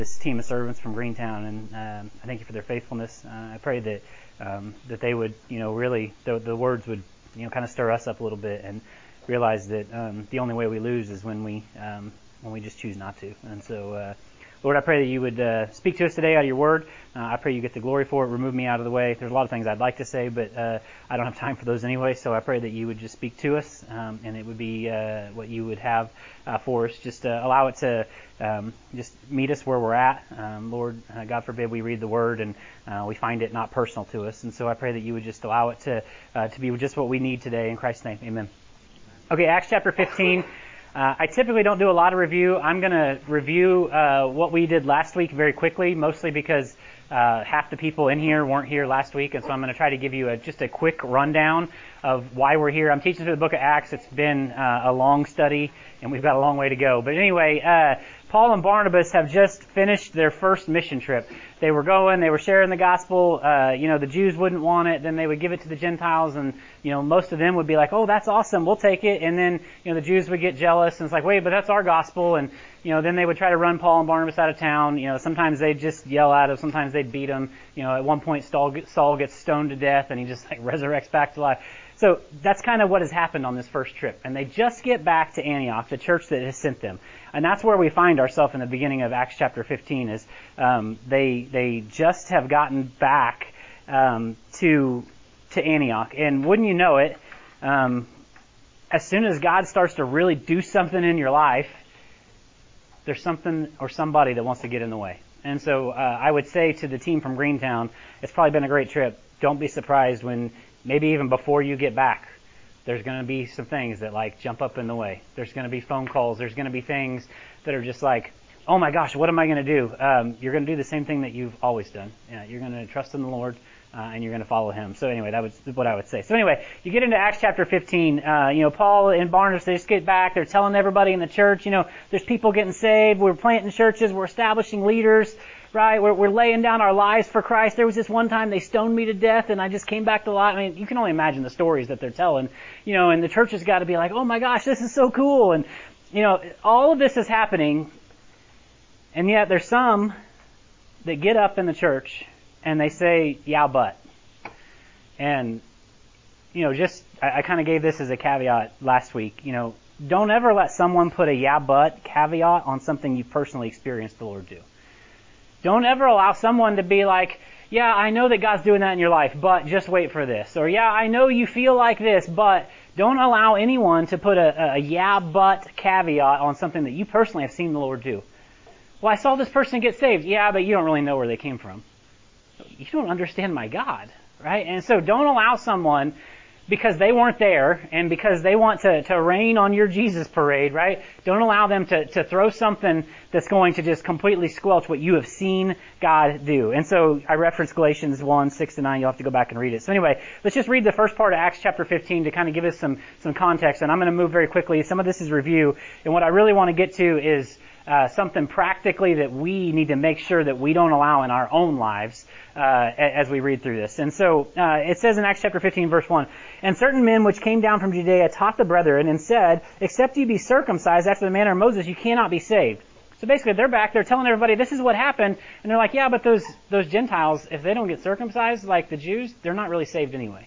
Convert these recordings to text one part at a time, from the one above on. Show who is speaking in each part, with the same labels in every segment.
Speaker 1: This team of servants from Greentown, and I thank you for their faithfulness. I pray that that they would, really the words would, kind of stir us up a little bit and realize that the only way we lose is when we just choose not to. And so, Lord, I pray that you would speak to us today out of your word. I pray you get the glory for it. Remove me out of the way. There's a lot of things I'd like to say, but I don't have time for those anyway. So I pray that you would just speak to us, and it would be what you would have for us. Just allow it to just meet us where we're at. Lord, God forbid we read the word and we find it not personal to us. And so I pray that you would just allow it to be just what we need today. In Christ's name, amen. Okay, Acts chapter 15. I typically don't do a lot of review. I'm going to review what we did last week very quickly, mostly because half the people in here weren't here last week, and so I'm going to try to give you just a quick rundown of why we're here. I'm teaching through the book of Acts. It's been a long study, and we've got a long way to go. But anyway, Paul and Barnabas have just finished their first mission trip. They were sharing the gospel. The Jews wouldn't want it. Then they would give it to the Gentiles, and, most of them would be like, oh, that's awesome, we'll take it. And then, the Jews would get jealous, and it's like, wait, but that's our gospel. And, then they would try to run Paul and Barnabas out of town. Sometimes they'd just yell at them. Sometimes they'd beat them. At one point, Saul gets stoned to death, and he just resurrects back to life. So that's kind of what has happened on this first trip. And they just get back to Antioch, the church that has sent them. And that's where we find ourselves in the beginning of Acts chapter 15 is they just have gotten back to Antioch. And wouldn't you know it, as soon as God starts to really do something in your life, there's something or somebody that wants to get in the way. And so I would say to the team from Greentown, it's probably been a great trip. Don't be surprised when maybe even before you get back, there's going to be some things that jump up in the way. There's going to be phone calls. There's going to be things that are just like, oh my gosh, what am I going to do? You're going to do the same thing that you've always done. You're going to trust in the Lord, and you're going to follow Him. So anyway, that was what I would say. So anyway, you get into Acts chapter 15. Paul and Barnabas, they just get back. They're telling everybody in the church, there's people getting saved. We're planting churches. We're establishing leaders. Right, we're laying down our lives for Christ. There was this one time they stoned me to death, and I just came back to life. I mean, you can only imagine the stories that they're telling, and the church has got to be like, oh my gosh, this is so cool. And, all of this is happening, and yet there's some that get up in the church and they say, yeah, but. And, I kind of gave this as a caveat last week, don't ever let someone put a yeah, but caveat on something you've personally experienced the Lord do. Don't ever allow someone to be like, yeah, I know that God's doing that in your life, but just wait for this. Or, yeah, I know you feel like this, but don't allow anyone to put a yeah, but caveat on something that you personally have seen the Lord do. Well, I saw this person get saved. Yeah, but you don't really know where they came from. You don't understand my God, right? And so don't allow someone, because they weren't there and because they want to rain on your Jesus parade, right? Don't allow them to throw something that's going to just completely squelch what you have seen God do. And so I referenced Galatians 1, 6-9. You'll have to go back and read it. So anyway, let's just read the first part of Acts chapter 15 to kind of give us some context. And I'm going to move very quickly. Some of this is review. And what I really want to get to is something practically that we need to make sure that we don't allow in our own lives as we read through this. And so it says in Acts chapter 15, verse 1, and certain men which came down from Judea taught the brethren and said, except you be circumcised after the manner of Moses, you cannot be saved. So basically they're back, they're telling everybody this is what happened, and they're like, yeah, but those Gentiles, if they don't get circumcised like the Jews, they're not really saved anyway.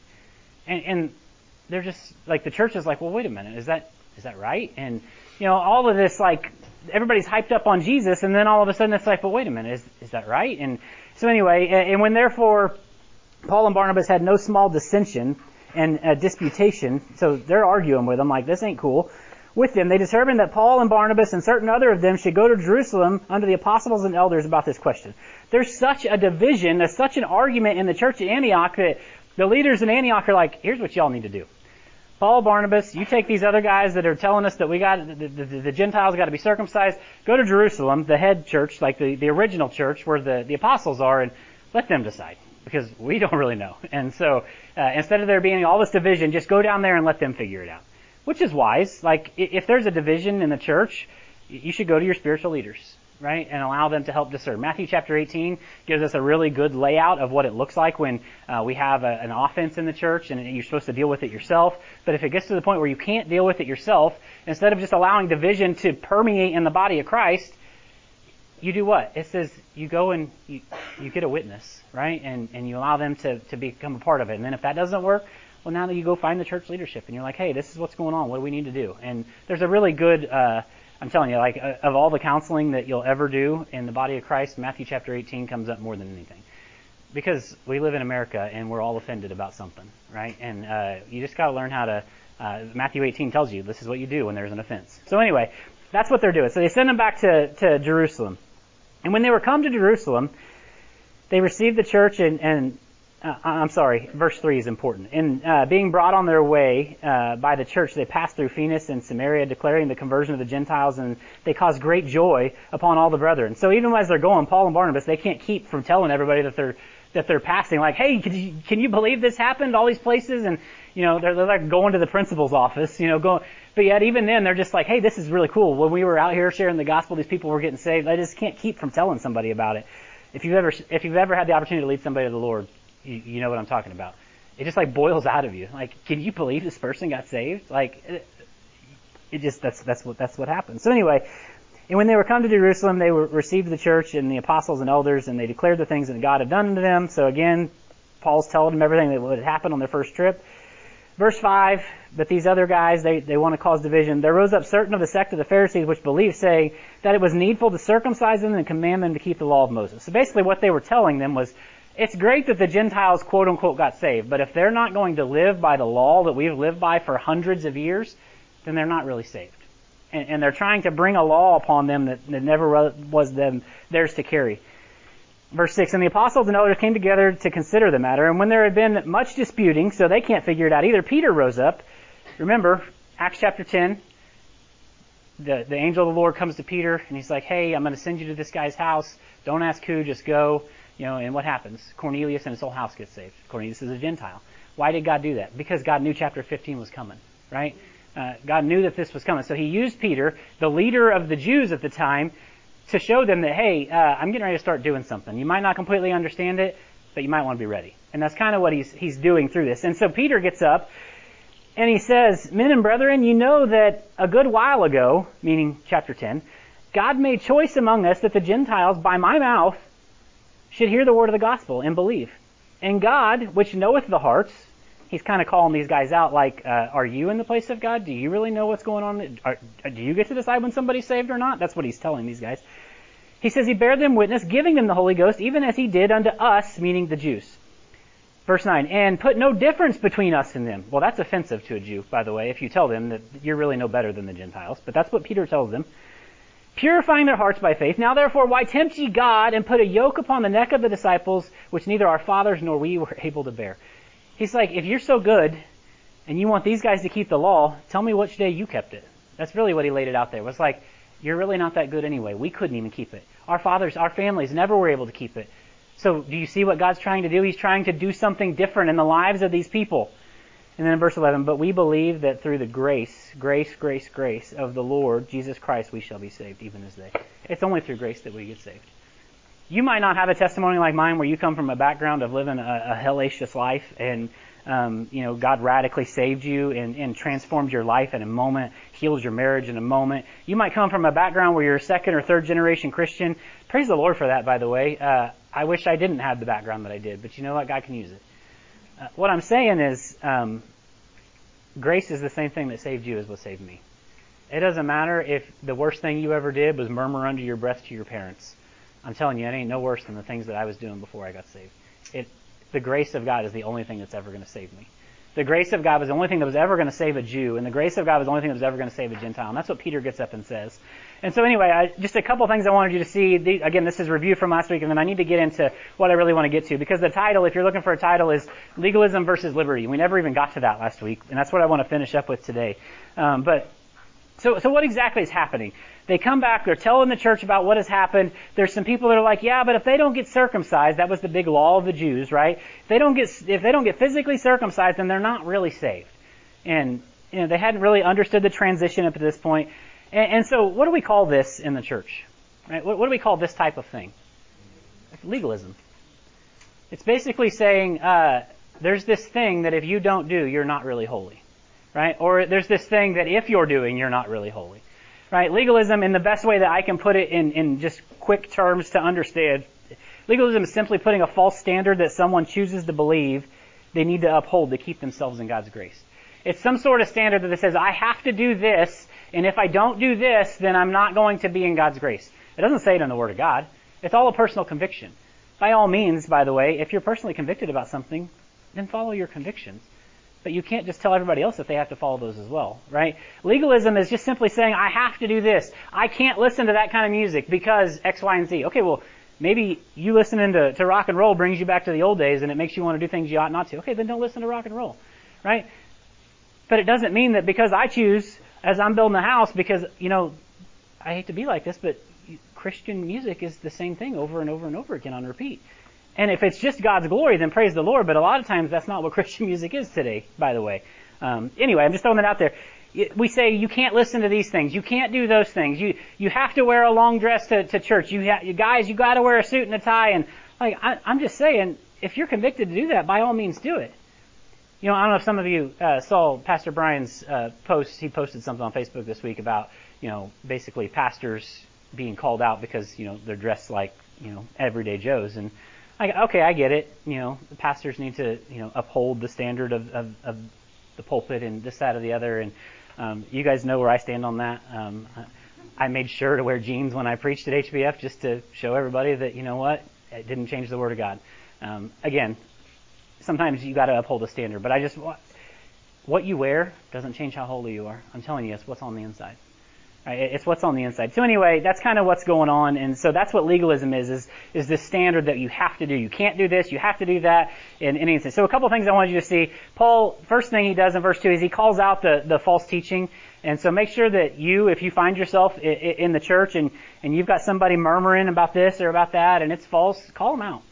Speaker 1: And they're just, the church is like, well, wait a minute, is that right? And, all of this, everybody's hyped up on Jesus, and then all of a sudden it's like, well, wait a minute, is that right? And so anyway, and when therefore Paul and Barnabas had no small dissension and disputation, so they're arguing with them like, this ain't cool. With them, they determined that Paul and Barnabas and certain other of them should go to Jerusalem under the apostles and elders about this question. There's such a division, there's such an argument in the church at Antioch that the leaders in Antioch are like, here's what y'all need to do. Paul, Barnabas, you take these other guys that are telling us that we got the Gentiles got to be circumcised. Go to Jerusalem, the head church, the original church where the apostles are, and let them decide because we don't really know. And so instead of there being all this division, just go down there and let them figure it out, which is wise. If there's a division in the church, you should go to your spiritual leaders, right, and allow them to help discern. Matthew chapter 18 gives us a really good layout of what it looks like when we have an offense in the church and you're supposed to deal with it yourself. But if it gets to the point where you can't deal with it yourself, instead of just allowing division to permeate in the body of Christ, you do what? It says you go and you get a witness, right? And you allow them to become a part of it. And then if that doesn't work, well, now that you go find the church leadership and you're like, hey, this is what's going on. What do we need to do? And there's a really good, I'm telling you, like of all the counseling that you'll ever do in the body of Christ, Matthew chapter 18 comes up more than anything. Because we live in America and we're all offended about something, right? And you just got to learn how to, Matthew 18 tells you this is what you do when there's an offense. So anyway, that's what they're doing. So they send them back to Jerusalem. And when they were come to Jerusalem, they received the church verse 3 is important. And being brought on their way by the church, they passed through Phoenix and Samaria, declaring the conversion of the Gentiles, and they caused great joy upon all the brethren. So even as they're going, Paul and Barnabas, they can't keep from telling everybody that they're passing, like, hey, can you believe this happened, all these places? And, they're like going to the principal's office, but yet even then they're just like, hey, this is really cool. When we were out here sharing the gospel, these people were getting saved. I just can't keep from telling somebody about it. If you've ever had the opportunity to lead somebody to the Lord, you know what I'm talking about. It just like boils out of you. Like, can you believe this person got saved? Like, that's what happened. So anyway, and when they were come to Jerusalem, they received the church and the apostles and elders, and they declared the things that God had done to them. So again, Paul's telling them everything that would happen on their first trip. Verse 5, but these other guys, they want to cause division. There rose up certain of the sect of the Pharisees which believed, saying that it was needful to circumcise them and command them to keep the law of Moses. So basically what they were telling them was, it's great that the Gentiles, quote unquote, got saved, but if they're not going to live by the law that we've lived by for hundreds of years, then they're not really saved. And they're trying to bring a law upon them that never was theirs to carry. Verse 6, and the apostles and elders came together to consider the matter, and when there had been much disputing, so they can't figure it out either, Peter rose up. Remember, Acts chapter 10, the angel of the Lord comes to Peter, and he's like, hey, I'm going to send you to this guy's house. Don't ask who, just go. And what happens? Cornelius and his whole house gets saved. Cornelius is a Gentile. Why did God do that? Because God knew chapter 15 was coming, right? God knew that this was coming. So he used Peter, the leader of the Jews at the time, to show them that, hey, I'm getting ready to start doing something. You might not completely understand it, but you might want to be ready. And that's kind of what he's doing through this. And so Peter gets up, and he says, men and brethren, you know that a good while ago, meaning chapter 10, God made choice among us that the Gentiles, by my mouth, should hear the word of the gospel and believe. And God, which knoweth the hearts, he's kind of calling these guys out like, are you in the place of God? Do you really know what's going on? Do you get to decide when somebody's saved or not? That's what he's telling these guys. He says he bare them witness, giving them the Holy Ghost, even as he did unto us, meaning the Jews. Verse 9, and put no difference between us and them. Well, that's offensive to a Jew, by the way, if you tell them that you're really no better than the Gentiles. But that's what Peter tells them. Purifying their hearts by faith. Now therefore, why tempt ye God, and put a yoke upon the neck of the disciples, which neither our fathers nor we were able to bear? He's like, if you're so good, and you want these guys to keep the law, tell me which day you kept it. That's really what he laid it out there. It was like, you're really not that good anyway. We couldn't even keep it. Our fathers, our families never were able to keep it. So do you see what God's trying to do? He's trying to do something different in the lives of these people. And then in verse 11, but we believe that through the grace of the Lord Jesus Christ we shall be saved, even as they. It's only through grace that we get saved. You might not have a testimony like mine where you come from a background of living a hellacious life and God radically saved you and transformed your life in a moment, healed your marriage in a moment. You might come from a background where you're a second or third generation Christian. Praise the Lord for that, by the way. I wish I didn't have the background that I did, but you know what? God can use it. What I'm saying is, grace is the same thing that saved you as what saved me. It doesn't matter if the worst thing you ever did was murmur under your breath to your parents. I'm telling you, it ain't no worse than the things that I was doing before I got saved. The grace of God is the only thing that's ever going to save me. The grace of God was the only thing that was ever going to save a Jew, and the grace of God was the only thing that was ever going to save a Gentile. And that's what Peter gets up and says. And so anyway, just a couple things I wanted you to see. Again, this is review from last week, and then I need to get into what I really want to get to. Because the title, if you're looking for a title, is Legalism versus Liberty. We never even got to that last week, and that's what I want to finish up with today. So what exactly is happening? They come back, they're telling the church about what has happened. There's some people that are like, yeah, but if they don't get circumcised, that was the big law of the Jews, right? If they don't get physically circumcised, then they're not really saved. And they hadn't really understood the transition up to this point. And so what do we call this in the church? Right? What do we call this type of thing? Legalism. It's basically saying there's this thing that if you don't do, you're not really holy. Right? Or there's this thing that if you're doing, you're not really holy. right? Legalism, in the best way that I can put it in just quick terms to understand, legalism is simply putting a false standard that someone chooses to believe they need to uphold to keep themselves in God's grace. It's some sort of standard that says, I have to do this, and if I don't do this, then I'm not going to be in God's grace. It doesn't say it in the Word of God. It's all a personal conviction. By all means, by the way, if you're personally convicted about something, then follow your convictions. But you can't just tell everybody else that they have to follow those as well, right? Legalism is just simply saying, I have to do this. I can't listen to that kind of music because X, Y, and Z. Okay, well, maybe you listening to rock and roll brings you back to the old days and it makes you want to do things you ought not to. Okay, then don't listen to rock and roll, right? But it doesn't mean that because I choose, as I'm building a house, because, I hate to be like this, but Christian music is the same thing over and over and over again on repeat. And if it's just God's glory, then praise the Lord. But a lot of times that's not what Christian music is today, by the way. Anyway, I'm just throwing that out there. We say you can't listen to these things. You can't do those things. You have to wear a long dress to church. You guys, you got to wear a suit and a tie. And I'm just saying, if you're convicted to do that, by all means do it. I don't know if some of you saw Pastor Brian's post. He posted something on Facebook this week about, basically pastors being called out because, they're dressed like, everyday Joes. And okay, I get it. The pastors need to, uphold the standard of the pulpit and this, that, or the other. And you guys know where I stand on that. I made sure to wear jeans when I preached at HBF just to show everybody that, it didn't change the Word of God. Again, sometimes you got to uphold a standard, but what you wear doesn't change how holy you are. I'm telling you, it's what's on the inside. Right? It's what's on the inside. So anyway, that's kind of what's going on, and so that's what legalism is this standard that you have to do. You can't do this, you have to do that in any instance. So a couple of things I wanted you to see. Paul, first thing he does in verse 2 is he calls out the false teaching. And so make sure that if you find yourself in the church and you've got somebody murmuring about this or about that and it's false, call them out.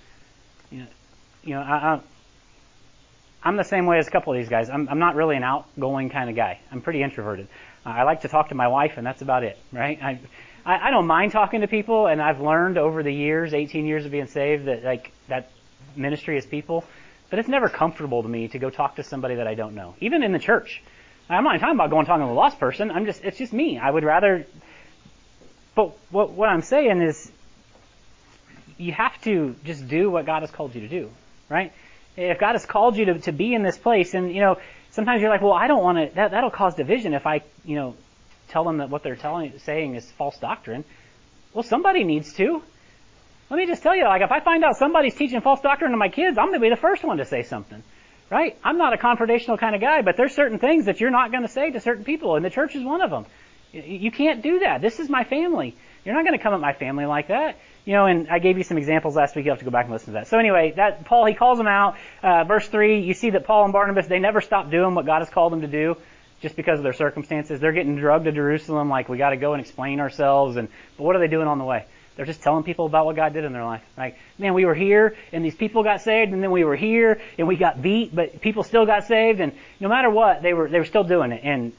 Speaker 1: I'm the same way as a couple of these guys. I'm not really an outgoing kind of guy. I'm pretty introverted. I like to talk to my wife, and that's about it, right? I don't mind talking to people, and I've learned over the years, 18 years of being saved, that ministry is people. But it's never comfortable to me to go talk to somebody that I don't know, even in the church. I'm not talking about going talking to a lost person. It's just me. I would rather. But what I'm saying is, you have to just do what God has called you to do, right? If God has called you to be in this place, and sometimes you're like, well, I don't want to. That'll cause division if I tell them that what they're saying is false doctrine. Well, somebody needs to. Let me just tell you, if I find out somebody's teaching false doctrine to my kids, I'm going to be the first one to say something, right? I'm not a confrontational kind of guy, but there's certain things that you're not going to say to certain people, and the church is one of them. You can't do that. This is my family. You're not going to come at my family like that. And I gave you some examples last week. You have to go back and listen to that. So anyway, Paul, he calls them out. Verse 3, you see that Paul and Barnabas, they never stop doing what God has called them to do just because of their circumstances. They're getting drugged to Jerusalem like we got to go and explain ourselves. But what are they doing on the way? They're just telling people about what God did in their life. Like, man, we were here and these people got saved, and then we were here and we got beat, but people still got saved. And no matter what, they were still doing it. And,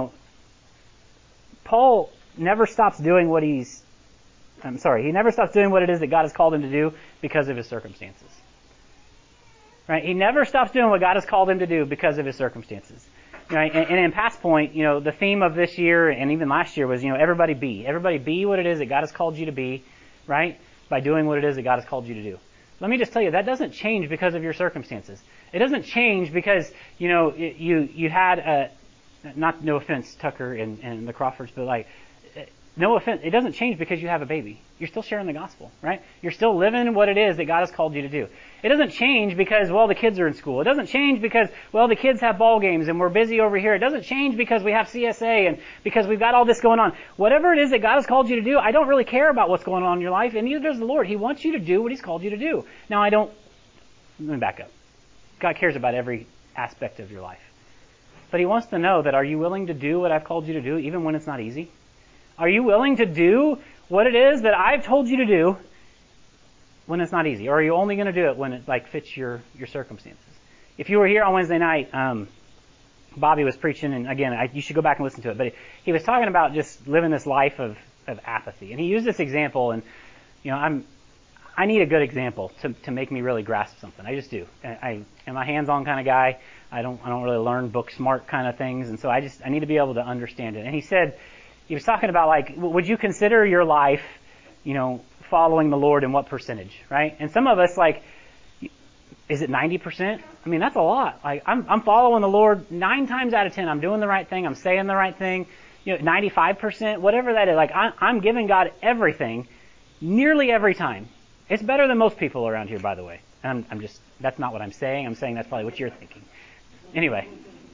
Speaker 1: Paul never stops doing he never stops doing what it is that God has called him to do because of his circumstances. Right? He never stops doing what God has called him to do because of his circumstances. Right? And in Past Point, the theme of this year and even last year was, everybody be what it is that God has called you to be, right? By doing what it is that God has called you to do. Let me just tell you, that doesn't change because of your circumstances. It doesn't change because, you had no offense, Tucker and the Crawfords, but no offense, it doesn't change because you have a baby. You're still sharing the gospel, right? You're still living what it is that God has called you to do. It doesn't change because, the kids are in school. It doesn't change because, the kids have ball games and we're busy over here. It doesn't change because we have CSA and because we've got all this going on. Whatever it is that God has called you to do, I don't really care about what's going on in your life, and neither does the Lord. He wants you to do what He's called you to do. Now, let me back up. God cares about every aspect of your life. But He wants to know that, are you willing to do what I've called you to do even when it's not easy? Are you willing to do what it is that I've told you to do when it's not easy? Or are you only going to do it when it fits your circumstances? If you were here on Wednesday night, Bobby was preaching, and again, you should go back and listen to it, but he was talking about just living this life of apathy. And he used this example, and I need a good example to make me really grasp something. I just do. I am a hands-on kind of guy. I don't really learn book smart kind of things, and so I need to be able to understand it. And he said, He was talking about, like, would you consider your life, following the Lord in what percentage, right? And some of us, like, is it 90%? I mean, that's a lot. Like, I'm following the Lord 9 times out of 10. I'm doing the right thing. I'm saying the right thing. 95%, whatever that is. Like, I'm giving God everything nearly every time. It's better than most people around here, by the way. And I'm just, that's not what I'm saying. I'm saying that's probably what you're thinking. Anyway.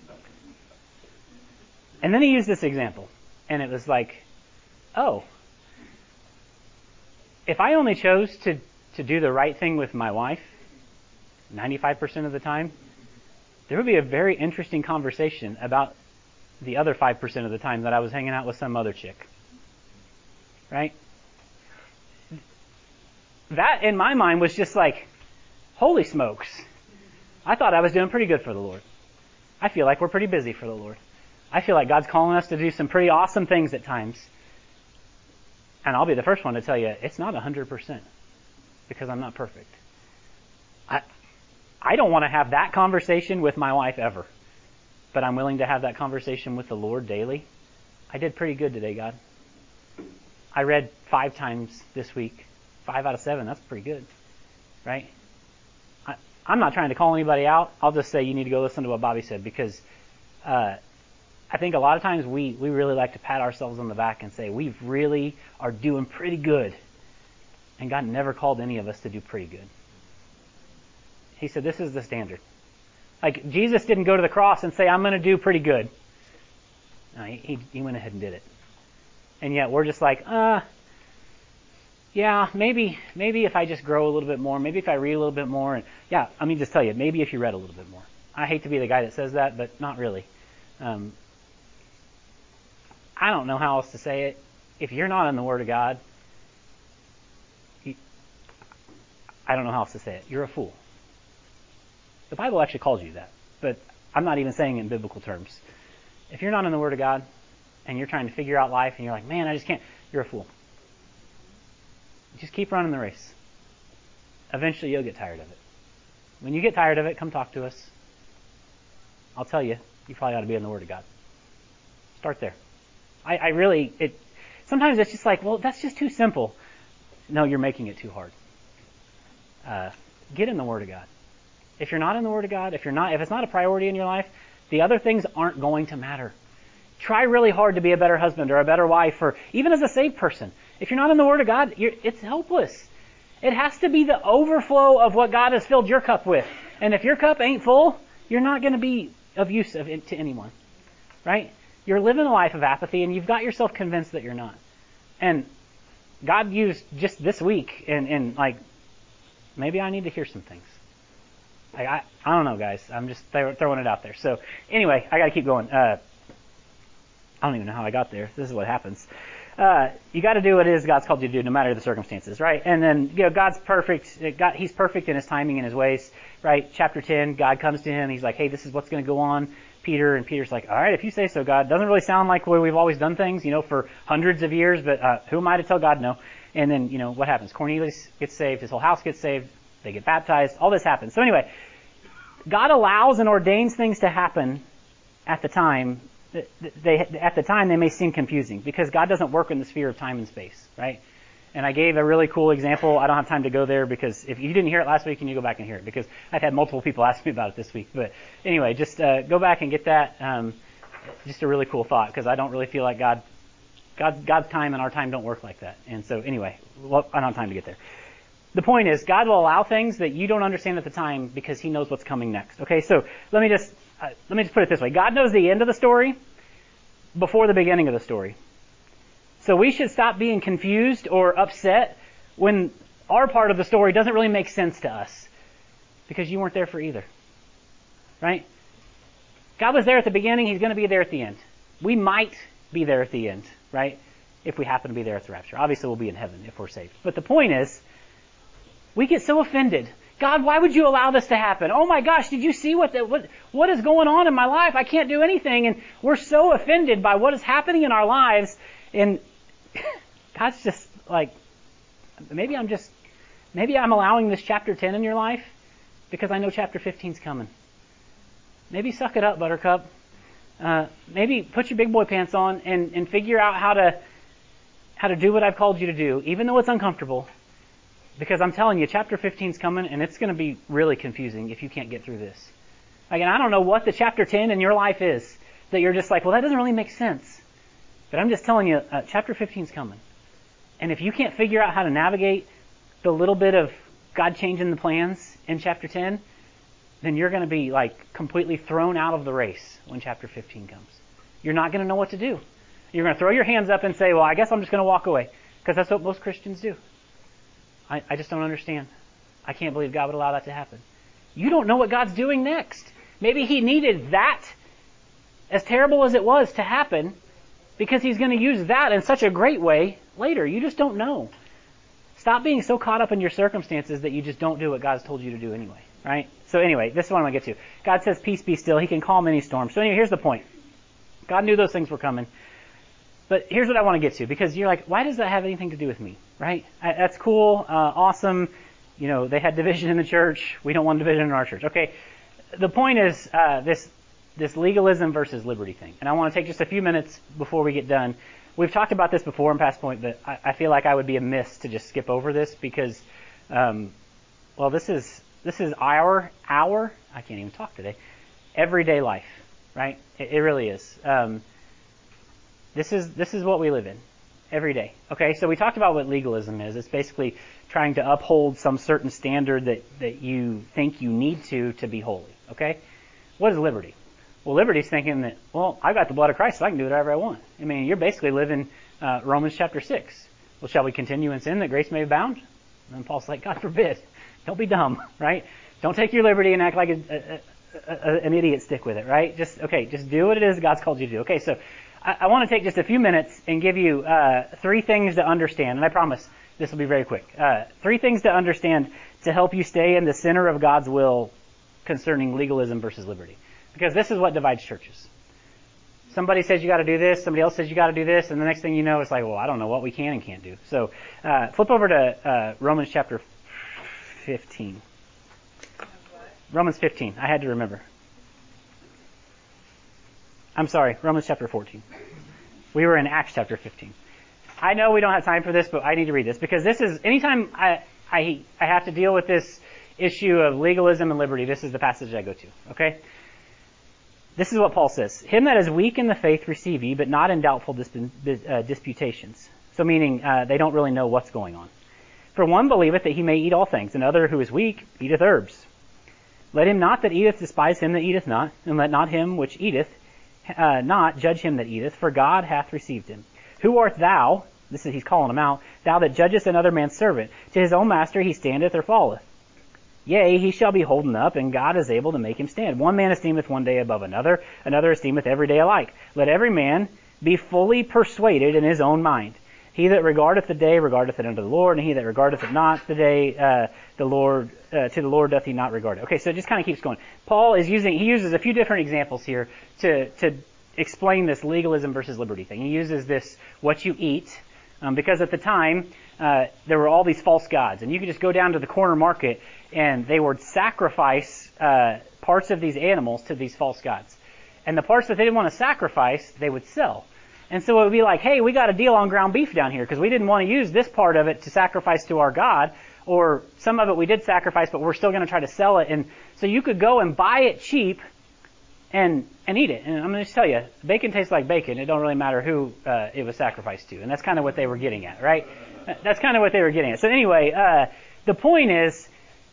Speaker 1: And then he used this example. And it was like, oh, if I only chose to do the right thing with my wife 95% of the time, there would be a very interesting conversation about the other 5% of the time that I was hanging out with some other chick. Right? That, in my mind, was just like, holy smokes. I thought I was doing pretty good for the Lord. I feel like we're pretty busy for the Lord. I feel like God's calling us to do some pretty awesome things at times. And I'll be the first one to tell you, it's not 100% because I'm not perfect. I don't want to have that conversation with my wife ever. But I'm willing to have that conversation with the Lord daily. I did pretty good today, God. I read 5 times this week. 5 out of 7, that's pretty good. Right? I'm not trying to call anybody out. I'll just say you need to go listen to what Bobby said, because I think a lot of times we really like to pat ourselves on the back and say we really are doing pretty good. And God never called any of us to do pretty good. He said this is the standard. Like, Jesus didn't go to the cross and say, I'm going to do pretty good. No, he went ahead and did it. And yet we're just like, yeah, maybe if I just grow a little bit more, maybe if I read a little bit more, and yeah, let me just tell you, maybe if you read a little bit more. I hate to be the guy that says that, but not really. I don't know how else to say it. If you're not in the Word of God, I don't know how else to say it. You're a fool. The Bible actually calls you that, but I'm not even saying it in biblical terms. If you're not in the Word of God and you're trying to figure out life and you're like, man, I just can't, you're a fool. Just keep running the race. Eventually you'll get tired of it. When you get tired of it, come talk to us. I'll tell you, you probably ought to be in the Word of God. Start there. Sometimes it's just like, well, that's just too simple. No, you're making it too hard. Get in the Word of God. If you're not in the Word of God, if it's not a priority in your life, the other things aren't going to matter. Try really hard to be a better husband or a better wife, or even as a saved person. If you're not in the Word of God, it's helpless. It has to be the overflow of what God has filled your cup with. And if your cup ain't full, you're not going to be of use to anyone. Right? You're living a life of apathy, and you've got yourself convinced that you're not. And God used just this week, and like, maybe I need to hear some things. I don't know, guys. I'm just throwing it out there. So anyway, I got to keep going. I don't even know how I got there. This is what happens. You got to do what it is God's called you to do, no matter the circumstances, right? And then, God's perfect. He's perfect in His timing and His ways, right? Chapter 10, God comes to him. He's like, hey, this is what's going to go on, Peter. And Peter's like, all right, if you say so, God. Doesn't really sound like the way we've always done things, for hundreds of years, but who am I to tell God no? And then, what happens? Cornelius gets saved. His whole house gets saved. They get baptized. All this happens. So anyway, God allows and ordains things to happen at the time. At the time, they may seem confusing because God doesn't work in the sphere of time and space, right? And I gave a really cool example. I don't have time to go there because if you didn't hear it last week, you need to go back and hear it because I've had multiple people ask me about it this week. But anyway, just go back and get that. Just a really cool thought because I don't really feel like God's time and our time don't work like that. And so anyway, I don't have time to get there. The point is, God will allow things that you don't understand at the time because He knows what's coming next. Okay, so let me just put it this way. God knows the end of the story before the beginning of the story. So we should stop being confused or upset when our part of the story doesn't really make sense to us because you weren't there for either. Right? God was there at the beginning. He's going to be there at the end. We might be there at the end, right? If we happen to be there at the rapture. Obviously, we'll be in heaven if we're saved. But the point is, we get so offended. God, why would you allow this to happen? Oh my gosh, did you see what is going on in my life? I can't do anything. And we're so offended by what is happening in our lives. And God's just like, maybe I'm allowing this chapter 10 in your life because I know chapter 15 is coming. Maybe suck it up, Buttercup. maybe put your big boy pants on and figure out how to do what I've called you to do, even though it's uncomfortable. Because I'm telling you, chapter 15 is coming, and it's going to be really confusing if you can't get through this. Again, I don't know what the chapter 10 in your life is that you're just like, well, that doesn't really make sense. But I'm just telling you, chapter 15 is coming. And if you can't figure out how to navigate the little bit of God changing the plans in chapter 10, then you're going to be like completely thrown out of the race when chapter 15 comes. You're not going to know what to do. You're going to throw your hands up and say, well, I guess I'm just going to walk away. Because that's what most Christians do. I just don't understand. I can't believe God would allow that to happen. You don't know what God's doing next. Maybe He needed that, as terrible as it was, to happen because He's going to use that in such a great way later. You just don't know. Stop being so caught up in your circumstances that you just don't do what God's told you to do anyway. Right? So anyway, this is what I'm going to get to. God says, peace be still. He can calm any storm. So anyway, here's the point. God knew those things were coming. But here's what I want to get to, because you're like, why does that have anything to do with me? Right? That's cool, awesome. You know, they had division in the church. We don't want division in our church. Okay. The point is this legalism versus liberty thing. And I want to take just a few minutes before we get done. We've talked about this before in past point, but I feel like I would be amiss to just skip over this because, this is our, I can't even talk today, everyday life, right? It really is. This is what we live in every day. Okay, so we talked about what legalism is. It's basically trying to uphold some certain standard that you think you need to be holy. Okay? What is liberty? Well, liberty is thinking that, well, I've got the blood of Christ, so I can do whatever I want. I mean, you're basically living Romans chapter 6. Well, shall we continue in sin that grace may abound? And Paul's like, God forbid. Don't be dumb, right? Don't take your liberty and act like an idiot. Stick with it, right? Just do what it is God's called you to do. Okay, so I want to take just a few minutes and give you 3 things to understand, and I promise this will be very quick. 3 things to understand to help you stay in the center of God's will concerning legalism versus liberty. Because this is what divides churches. Somebody says you got to do this, somebody else says you got to do this, and the next thing you know, it's like, well, I don't know what we can and can't do. So flip over to Romans chapter 15. Romans 15. I had to remember. I'm sorry, Romans chapter 14. We were in Acts chapter 15. I know we don't have time for this, but I need to read this because this is, anytime I have to deal with this issue of legalism and liberty, this is the passage I go to. Okay? This is what Paul says. Him that is weak in the faith receive ye, but not in doubtful disputations. So meaning, they don't really know what's going on. For one believeth that he may eat all things, and other who is weak eateth herbs. Let him not that eateth despise him that eateth not, and let not him which eateth not judge him that eateth, for God hath received him. Who art thou? He's calling him out. Thou that judgest another man's servant. To his own master he standeth or falleth. Yea, he shall be holden up, and God is able to make him stand. One man esteemeth one day above another, another esteemeth every day alike. Let every man be fully persuaded in his own mind. He that regardeth the day regardeth it unto the Lord, and he that regardeth it not the day, to the Lord doth he not regard it. Okay, so it just kind of keeps going. Paul he uses a few different examples here to explain this legalism versus liberty thing. He uses this, what you eat, because at the time, there were all these false gods, and you could just go down to the corner market, and they would sacrifice parts of these animals to these false gods. And the parts that they didn't want to sacrifice, they would sell. And so it would be like, hey, we got a deal on ground beef down here because we didn't want to use this part of it to sacrifice to our God, or some of it we did sacrifice, but we're still going to try to sell it. And so you could go and buy it cheap and eat it. And I'm going to just tell you, bacon tastes like bacon. It don't really matter who it was sacrificed to. And that's kind of what they were getting at, right? That's kind of what they were getting at. So anyway, the point is,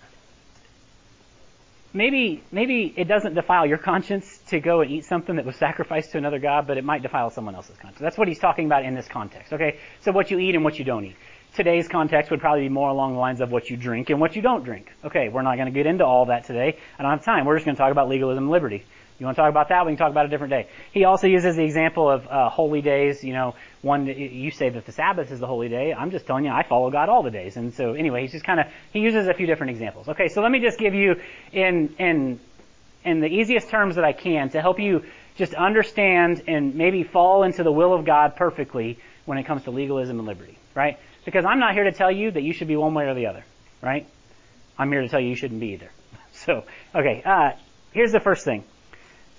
Speaker 1: maybe it doesn't defile your conscience to go and eat something that was sacrificed to another god, but it might defile someone else's conscience. That's what he's talking about in this context, okay? So what you eat and what you don't eat. Today's context would probably be more along the lines of what you drink and what you don't drink. Okay, we're not going to get into all that today. I don't have time. We're just going to talk about legalism and liberty. You want to talk about that? We can talk about it a different day. He also uses the example of holy days. You know, you say that the Sabbath is the holy day. I'm just telling you, I follow God all the days. And so anyway, he uses a few different examples. Okay, so let me just give you in the easiest terms that I can to help you just understand and maybe fall into the will of God perfectly when it comes to legalism and liberty, right? Because I'm not here to tell you that you should be one way or the other, right? I'm here to tell you you shouldn't be either. So, okay, here's the first thing.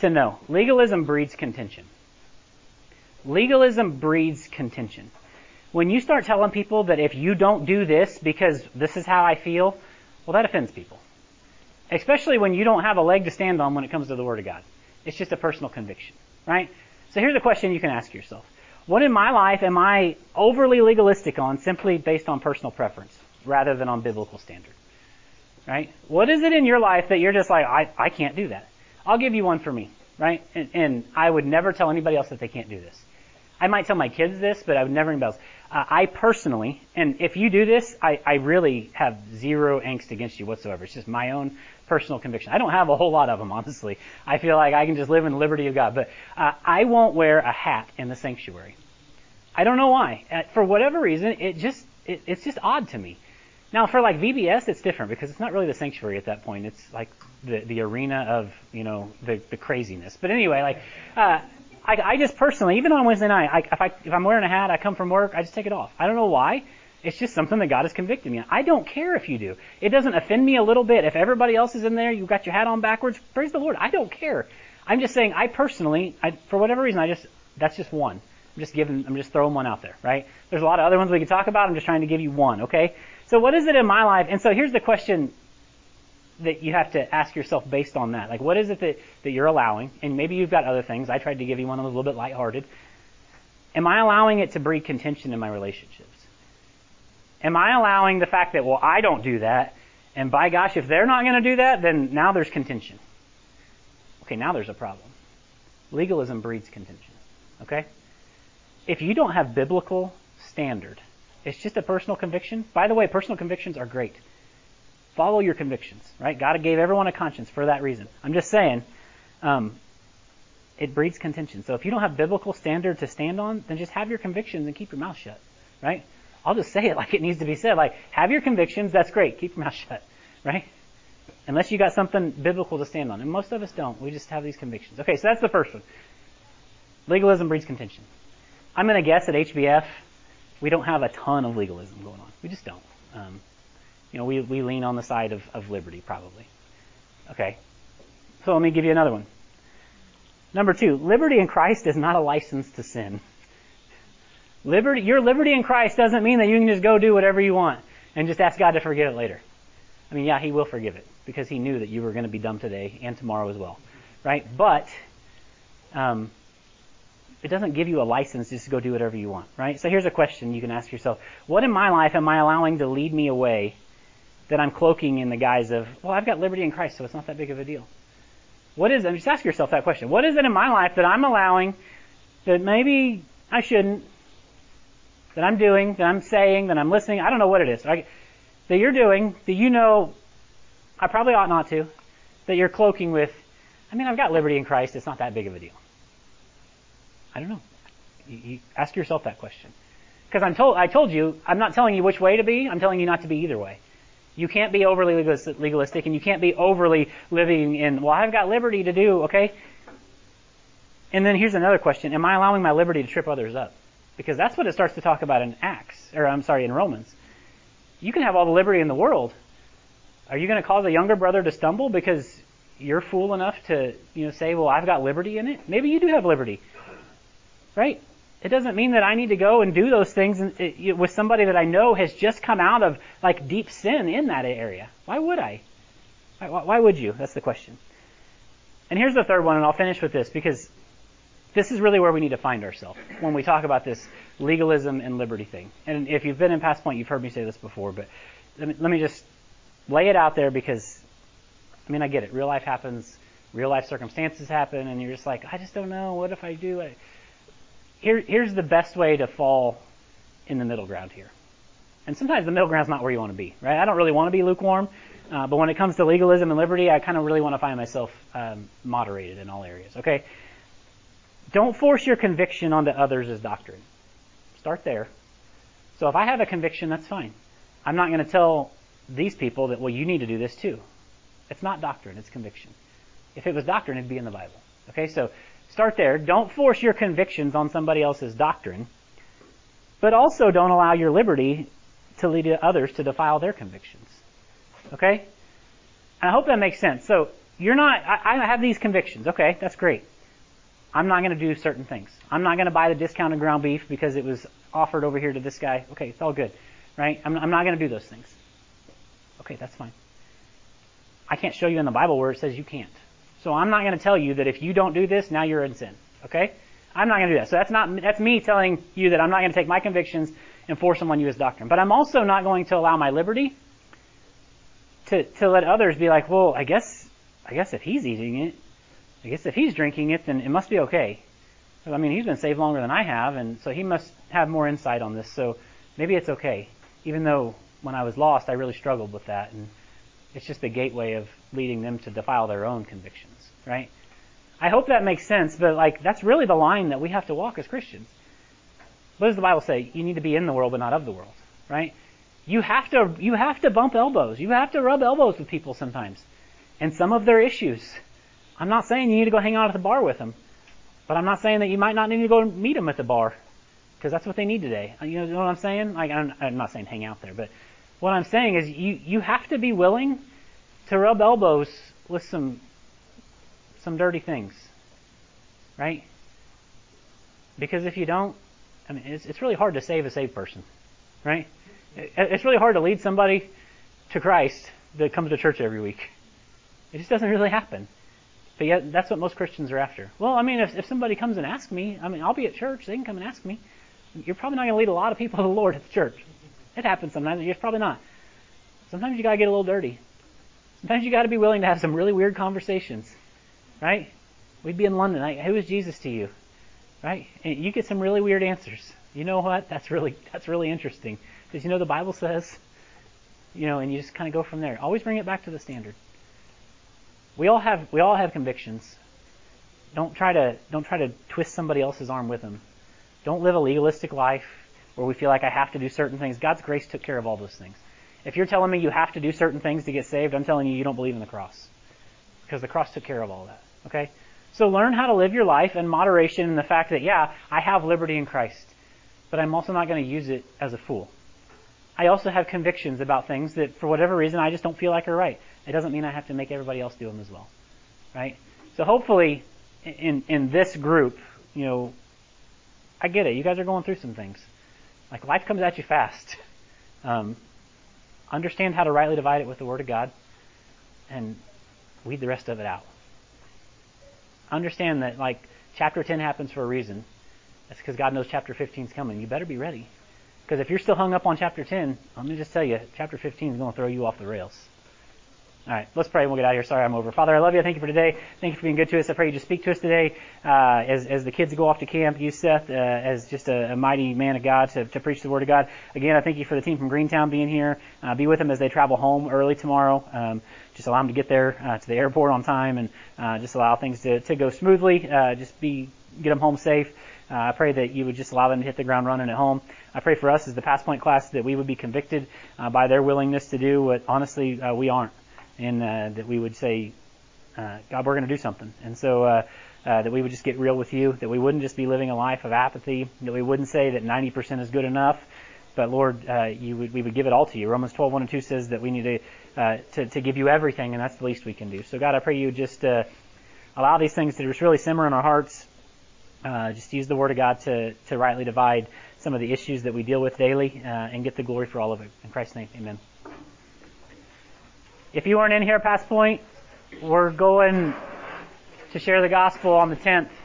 Speaker 1: to know. Legalism breeds contention. Legalism breeds contention. When you start telling people that if you don't do this because this is how I feel, well, that offends people. Especially when you don't have a leg to stand on when it comes to the Word of God. It's just a personal conviction, right? So here's a question you can ask yourself. What in my life am I overly legalistic on simply based on personal preference rather than on biblical standard? Right? What is it in your life that you're just like, I can't do that? I'll give you one for me, right? And I would never tell anybody else that they can't do this. I might tell my kids this, but I would never anybody else. I personally, and if you do this, I really have zero angst against you whatsoever. It's just my own personal conviction. I don't have a whole lot of them, honestly. I feel like I can just live in the liberty of God. But I won't wear a hat in the sanctuary. I don't know why. For whatever reason, it's just odd to me. Now, for like VBS, it's different because it's not really the sanctuary at that point. It's like the arena of, the craziness. But anyway, like, I just personally, even on Wednesday night, if I'm wearing a hat, I come from work, I just take it off. I don't know why. It's just something that God has convicted me on. I don't care if you do. It doesn't offend me a little bit. If everybody else is in there, you've got your hat on backwards, praise the Lord. I don't care. I'm just saying, I personally, for whatever reason, that's just one. I'm just throwing one out there, right? There's a lot of other ones we can talk about. I'm just trying to give you one, okay? So what is it in my life? And so here's the question that you have to ask yourself based on that. Like, what is it that you're allowing? And maybe you've got other things. I tried to give you one that was a little bit lighthearted. Am I allowing it to breed contention in my relationships? Am I allowing the fact that, well, I don't do that, and by gosh, if they're not going to do that, then now there's contention. Okay, now there's a problem. Legalism breeds contention, okay? If you don't have biblical standard, it's just a personal conviction. By the way, personal convictions are great. Follow your convictions, right? God gave everyone a conscience for that reason. I'm just saying, it breeds contention. So if you don't have biblical standard to stand on, then just have your convictions and keep your mouth shut, right? I'll just say it like it needs to be said. Like, have your convictions, that's great. Keep your mouth shut, right? Unless you got something biblical to stand on. And most of us don't. We just have these convictions. Okay, so that's the first one. Legalism breeds contention. I'm going to guess at HBF, we don't have a ton of legalism going on. We just don't. We lean on the side of liberty, probably. Okay. So let me give you another one. Number 2, liberty in Christ is not a license to sin. Your liberty in Christ doesn't mean that you can just go do whatever you want and just ask God to forgive it later. I mean, yeah, He will forgive it because He knew that you were going to be dumb today and tomorrow as well, right? But it doesn't give you a license just to go do whatever you want, right? So here's a question you can ask yourself. What in my life am I allowing to lead me away that I'm cloaking in the guise of, well, I've got liberty in Christ, so it's not that big of a deal? Just ask yourself that question. What is it in my life that I'm allowing that maybe I shouldn't, that I'm doing, that I'm saying, that I'm listening? I don't know what it is. That you're doing, that I probably ought not to, that you're cloaking with, I've got liberty in Christ, it's not that big of a deal. I don't know. You ask yourself that question. Because I told you, I'm not telling you which way to be, I'm telling you not to be either way. You can't be overly legalistic, and you can't be overly living in, well, I've got liberty to do, okay? And then here's another question. Am I allowing my liberty to trip others up? Because that's what it starts to talk about in in Romans. You can have all the liberty in the world. Are you going to cause a younger brother to stumble because you're fool enough to, say, well, I've got liberty in it? Maybe you do have liberty, right? It doesn't mean that I need to go and do those things with somebody that I know has just come out of like deep sin in that area. Why would I? Why would you? That's the question. And here's the third one, and I'll finish with this because this is really where we need to find ourselves when we talk about this legalism and liberty thing. And if you've been in Past Point, you've heard me say this before, but let me just lay it out there because, I get it. Real life happens. Real life circumstances happen, and you're just like, I just don't know. What if I do? Here's the best way to fall in the middle ground here. And sometimes the middle ground's not where you want to be, right? I don't really want to be lukewarm, but when it comes to legalism and liberty, I kind of really want to find myself moderated in all areas, okay? Don't force your conviction onto others as doctrine. Start there. So if I have a conviction, that's fine. I'm not going to tell these people that, well, you need to do this too. It's not doctrine, it's conviction. If it was doctrine, it'd be in the Bible. Okay, so start there. Don't force your convictions on somebody else's doctrine, but also don't allow your liberty to lead others to defile their convictions. Okay? And I hope that makes sense. So I have these convictions. Okay, that's great. I'm not going to do certain things. I'm not going to buy the discounted ground beef because it was offered over here to this guy. Okay, it's all good, right? I'm not going to do those things. Okay, that's fine. I can't show you in the Bible where it says you can't. So I'm not going to tell you that if you don't do this, now you're in sin. Okay? I'm not going to do that. So that's me telling you that I'm not going to take my convictions and force them on you as doctrine. But I'm also not going to allow my liberty to let others be like, well, I guess if he's eating it, I guess if he's drinking it, then it must be okay. I mean, he's been saved longer than I have, and so he must have more insight on this. So maybe it's okay. Even though when I was lost, I really struggled with that, and it's just the gateway of leading them to defile their own convictions, right? I hope that makes sense, but that's really the line that we have to walk as Christians. What does the Bible say? You need to be in the world, but not of the world, right? You have to bump elbows. You have to rub elbows with people sometimes, and some of their issues. I'm not saying you need to go hang out at the bar with them, but I'm not saying that you might not need to go meet them at the bar, because that's what they need today. You know what I'm saying? I'm not saying hang out there, but what I'm saying is you have to be willing to rub elbows with some dirty things, right? Because if you don't, I mean, it's really hard to save a saved person, right? It's really hard to lead somebody to Christ that comes to church every week. It just doesn't really happen. But yet, that's what most Christians are after. Well, I mean, if somebody comes and asks me, I mean, I'll be at church, they can come and ask me. You're probably not going to lead a lot of people to the Lord at the church. It happens sometimes, you're probably not. Sometimes you got to get a little dirty. Sometimes you got to be willing to have some really weird conversations, right? We'd be in London. Who is Jesus to you? Right? And you get some really weird answers. You know what? That's really interesting. Because the Bible says, and you just kind of go from there. Always bring it back to the standard. We all have convictions. Don't try to twist somebody else's arm with them. Don't live a legalistic life where we feel like I have to do certain things. God's grace took care of all those things. If you're telling me you have to do certain things to get saved, I'm telling you don't believe in the cross. Because the cross took care of all that. Okay? So learn how to live your life in moderation in the fact that, yeah, I have liberty in Christ, but I'm also not going to use it as a fool. I also have convictions about things that, for whatever reason, I just don't feel like are right. It doesn't mean I have to make everybody else do them as well. Right? So hopefully, in this group, I get it. You guys are going through some things. Like, life comes at you fast. Understand how to rightly divide it with the Word of God, and weed the rest of it out. Understand that, chapter 10 happens for a reason. That's because God knows chapter 15 is coming. You better be ready. Because if you're still hung up on chapter 10, let me just tell you, chapter 15 is going to throw you off the rails. All right, let's pray and we'll get out of here. Sorry, I'm over. Father, I love you. I thank you for today. Thank you for being good to us. I pray you just speak to us today as the kids go off to camp. Use Seth as just a mighty man of God to preach the Word of God. Again, I thank you for the team from Greentown being here. Be with them as they travel home early tomorrow. Just allow them to get there to the airport on time and just allow things to go smoothly. Get them home safe. I pray that you would just allow them to hit the ground running at home. I pray for us as the Pass Point class that we would be convicted by their willingness to do what honestly we aren't. And that we would say, God, we're going to do something. And so that we would just get real with you, that we wouldn't just be living a life of apathy, that we wouldn't say that 90% is good enough, but Lord, we would give it all to you. Romans 12:1-2 says that we need to give you everything, and that's the least we can do. So God, I pray you would just allow these things to just really simmer in our hearts. Just use the Word of God to rightly divide some of the issues that we deal with daily and get the glory for all of it. In Christ's name, amen. If you weren't in here at Pass Point, we're going to share the gospel on the 10th.